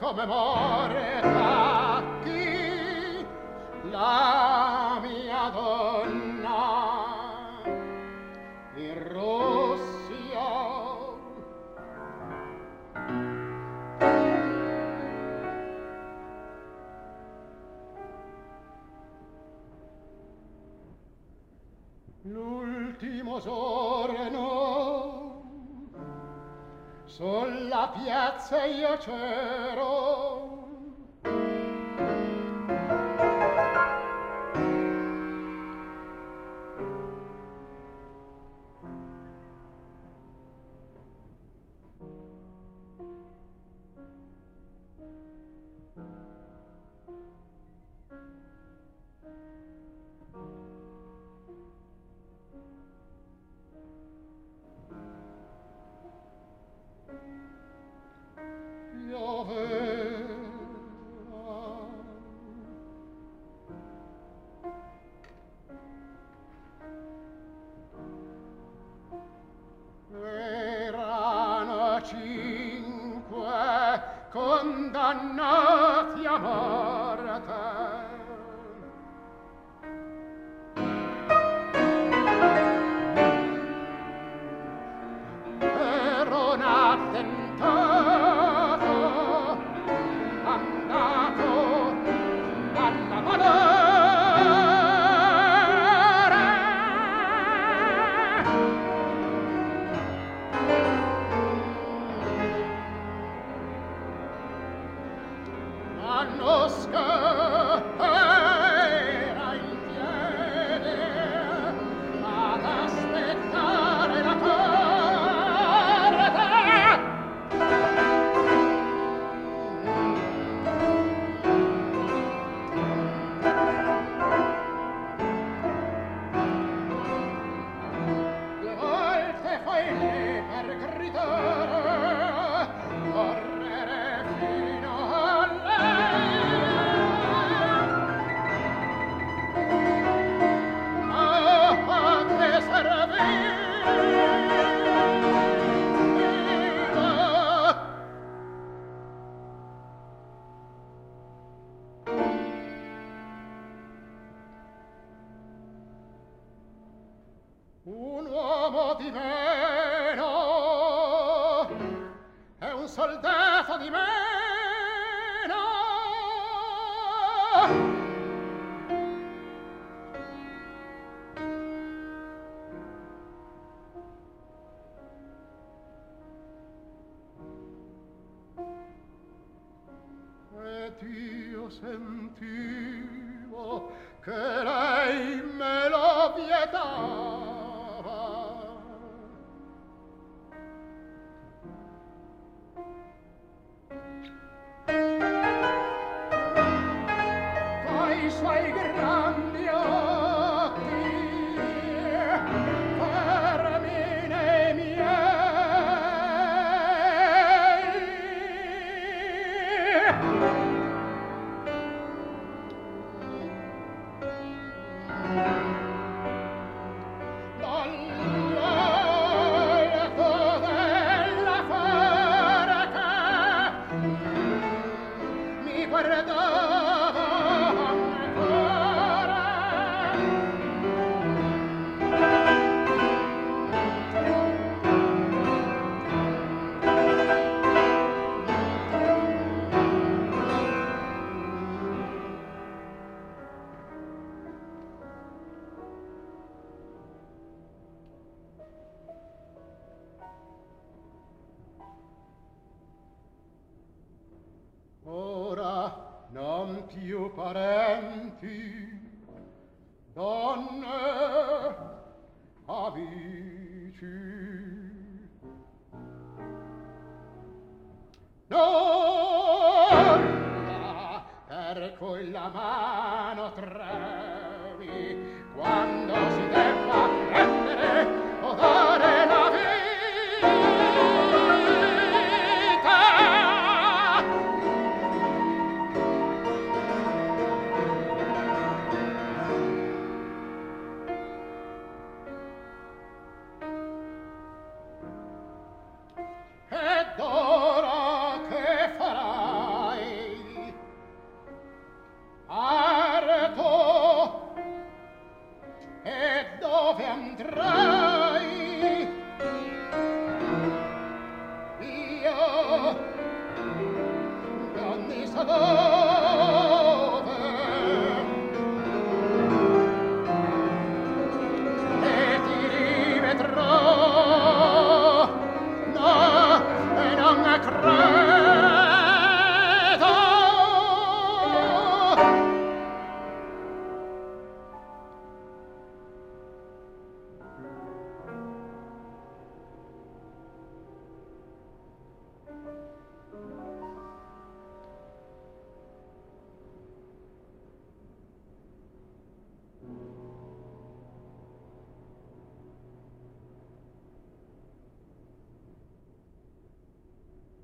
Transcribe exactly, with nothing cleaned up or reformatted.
come morta chi la mia donna in Russia l'ultimo giorno sulla piazza io c'ero erano cinque condannati a morte per un attentato andato dalla madre Manosca era in piedi ad aspettare la corte due volte fai lì per gridare correre fino a lei un uomo di meno e un soldato di meno ed io sentivo che lei me lo vietava coi suoi grandi occhi fermi ora non più parenti, donne, amici. Nulla per cui la mano trevi quando si debba prendere o dare